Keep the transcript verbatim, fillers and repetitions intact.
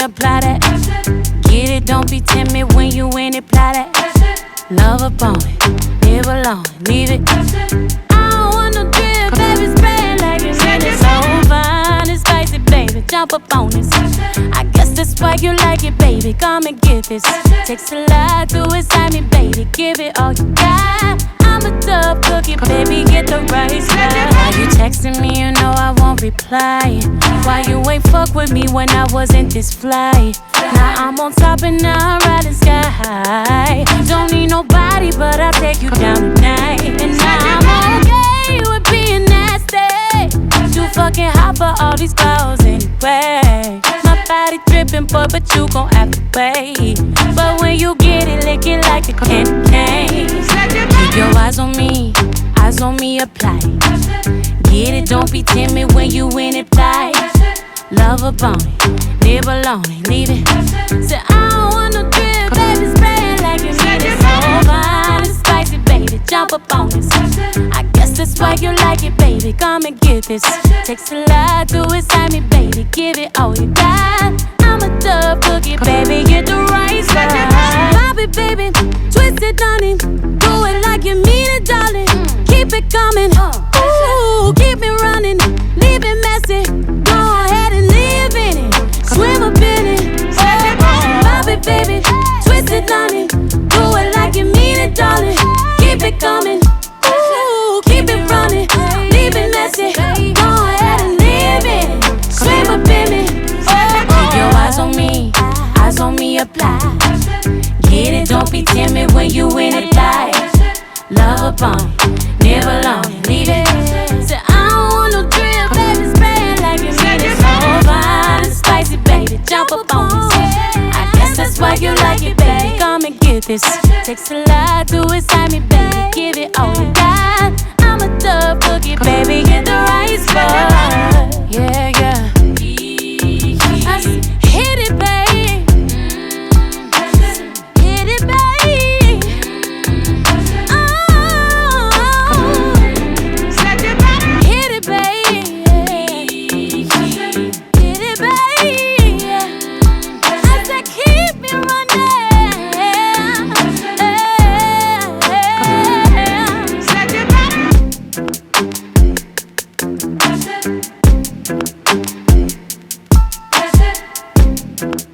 apply that. Get it, don't be timid when you in it, apply that. Love upon it, live alone, leave it. I don't want no drip, baby, spray like it's in it. So fine and spicy, baby, jump up on this. I guess that's why you like it, baby, come and get this. Takes a lot to excite me, baby, give it all you got. I'm a tough cookie, baby, get the right spot. Why you texting me, you know I won't reply. Why you ain't fuck with me when I wasn't this fly? Now I'm on top and now I'm riding sky high. Don't need nobody, but I'll take you down tonight. And now I'm okay with being nasty. Too fucking hot for all these girls anyway. My body dripping, boy, but you gon' have to pay. But when you get it, lick it like a candy cane. Keep your eyes on me, eyes on me, apply. Get it, don't be timid when you in it, apply. Love upon it, live alone and leave it. Say I don't want no drip, baby, spray it like you need it. So fine and spicy, baby, jump up on this. I guess that's why you like it, baby, come and get this. Takes a lot to excite me, baby, give it all you got. I'm a tough cookie, baby, get the right spot. Pop it, baby, twist it, honey. Do it like you mean it, darling. Keep it coming, ooh, keep it running. Leave it messy, go ahead and live in it. Swim up in it, oh, pop it, baby, twist it, honey. Do it like you mean it, darling. Keep it coming, ooh, keep it running. Leave it messy, go ahead and live in it. Swim up in it, oh, keep your eyes on me, eyes on me, apply. Get it, don't be timid when you in it, apply. Love upon it, live alone and leave it. Say I don't want no drip, baby, spray it like you mean it. So fine and spicy, baby, jump up on this. I guess that's why you like it, baby, come and get this. Takes a lot to excite me, baby, give it all you got. I'm a tough cookie, baby, get the right spot. Yeah, yeah. I s- hit it, baby. Hit it, baby. Oh, hit it, baby. Hit it, baby. I said keep me running.